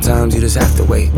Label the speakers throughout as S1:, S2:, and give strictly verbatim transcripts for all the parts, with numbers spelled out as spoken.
S1: sometimes you just have to wait.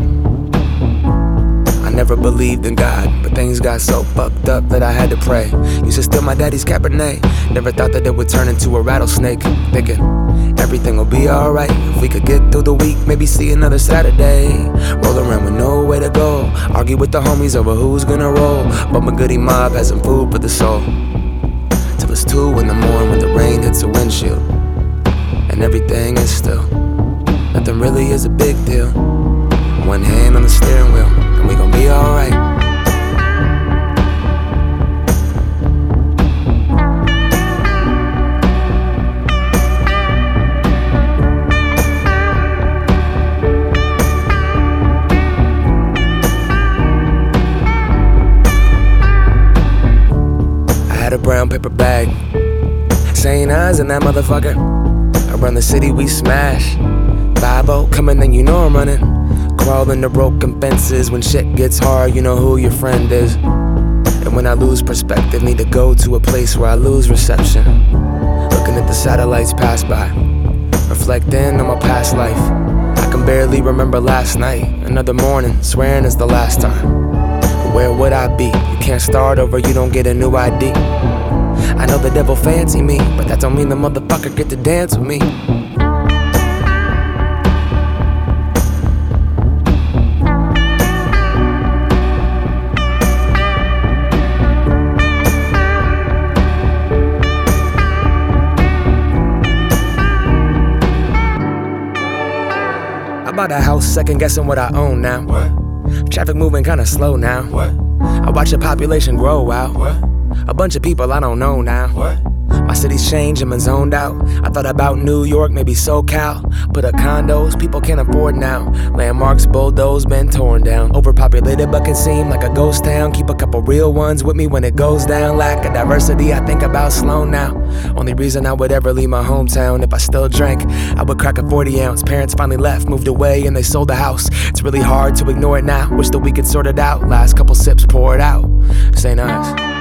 S1: I never believed in God, but things got so fucked up that I had to pray. Used to steal my daddy's Cabernet, never thought that it would turn into a rattlesnake. Thinking everything will be alright if we could get through the week, maybe see another Saturday. Roll around with nowhere to go, argue with the homies over who's gonna roll. But my goody mob has some food for the soul, till it's two in the morning when the rain hits the windshield, and everything is still. Nothing really is a big deal. One hand on the steering wheel, and we gon' be alright. I had a brown paper bag, Saint Ives in that motherfucker. Around the city we smash. Bible coming and you know I'm running. Crawling the broken fences. When shit gets hard, you know who your friend is. And when I lose perspective, need to go to a place where I lose reception. Looking at the satellites pass by, reflecting on my past life. I can barely remember last night. Another morning, swearing it's the last time. But where would I be? You can't start over, you don't get a new I D. I know the devil fancy me, but that don't mean the motherfucker get to dance with me. I bought a house, second guessing what I own now. What? Traffic moving kinda slow now. What? I watch the population grow out. What? A bunch of people I don't know now. What? My city's changed and been zoned out. I thought about New York, maybe SoCal. Put up condos people can't afford now. Landmarks bulldozed, been torn down. Overpopulated but can seem like a ghost town. Keep a couple real ones with me when it goes down. Lack of diversity, I think about slow now. Only reason I would ever leave my hometown, if I still drank, I would crack a forty ounce. Parents finally left, moved away, and they sold the house. It's really hard to ignore it now. Wish that we could sort it out. Last couple sips, pour it out. Saint Ives.